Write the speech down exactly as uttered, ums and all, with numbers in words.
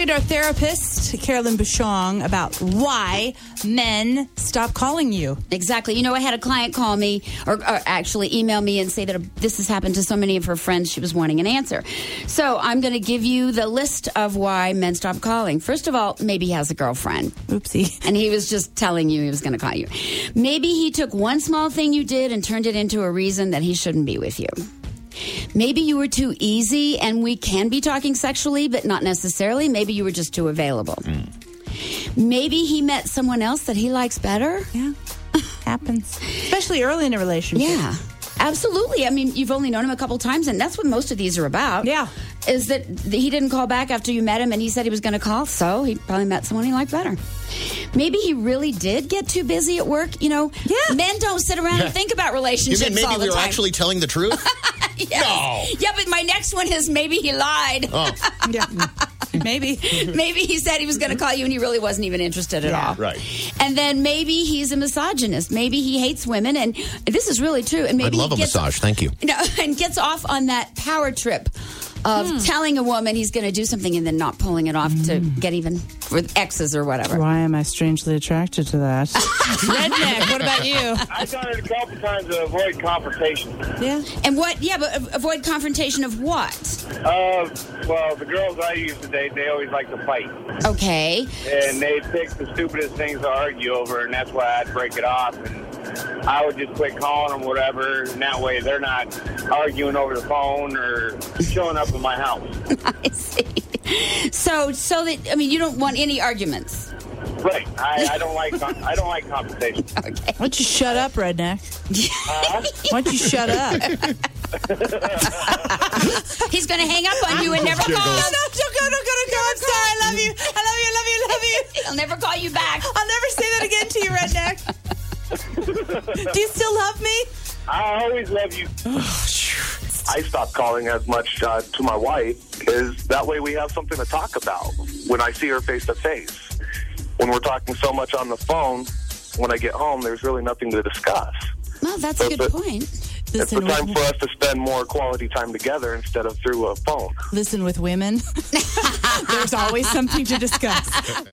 talking to our therapist, Carolyn Bouchon, about why men stop calling you. Exactly. You know, I had a client call me, or, or actually email me and say that this has happened to so many of her friends, she was wanting an answer. So I'm going to give you the list of why men stop calling. First of all, maybe he has a girlfriend. Oopsie. And he was just telling you he was going to call you. Maybe he took one small thing you did and turned it into a reason that he shouldn't be with you. Maybe you were too easy, and we can be talking sexually, but not necessarily. Maybe you were just too available. Mm. Maybe he met someone else that he likes better. Yeah, happens. Especially early in a relationship. Yeah, absolutely. I mean, you've only known him a couple times, and that's what most of these are about. Yeah. Is that he didn't call back after you met him, and he said he was going to call, so he probably met someone he liked better. Maybe he really did get too busy at work. You know, yeah. Men don't sit around and think about relationships all the time. You mean maybe we were actually telling the truth? Yes. No. Yeah, but my next one is maybe he lied. Oh. Yeah. Maybe. Maybe he said he was going to call you and he really wasn't even interested at yeah. all. Right. And then maybe he's a misogynist. Maybe he hates women, and this is really true. And maybe I'd love he a gets, massage. Thank you. No, and gets off on that power trip of hmm. telling a woman he's going to do something and then not pulling it off mm. to get even with exes or whatever. Why am I strangely attracted to that? Redneck, what about you? I've done it a couple times to avoid confrontation. Yeah. And what, yeah, but avoid confrontation of what? Uh, well, the girls I used to date, they always like to fight. Okay. And they pick the stupidest things to argue over, and that's why I'd break it off. And I would just quit calling them, whatever, and that way they're not arguing over the phone or showing up at my house. I see. So, so that, I mean, you don't want any arguments. Right. I, I don't like I don't like confrontation. Okay. Why don't you shut up, redneck? Uh, Why don't you shut up? He's going to hang up on you and never call. No, no, don't go, don't go, don't go. I'm sorry. I love you. I love you, I love you, I love you. He'll never call you back. I'll never say that again to you, redneck. Do you still love me? I always love you. I stopped calling as much uh, to my wife, is that way we have something to talk about when I see her face to face. When we're talking so much on the phone, when I get home, there's really nothing to discuss. Well, that's so a good it's point. It's Listen, the time for us to spend more quality time together instead of through a phone. Listen, with women, there's always something to discuss.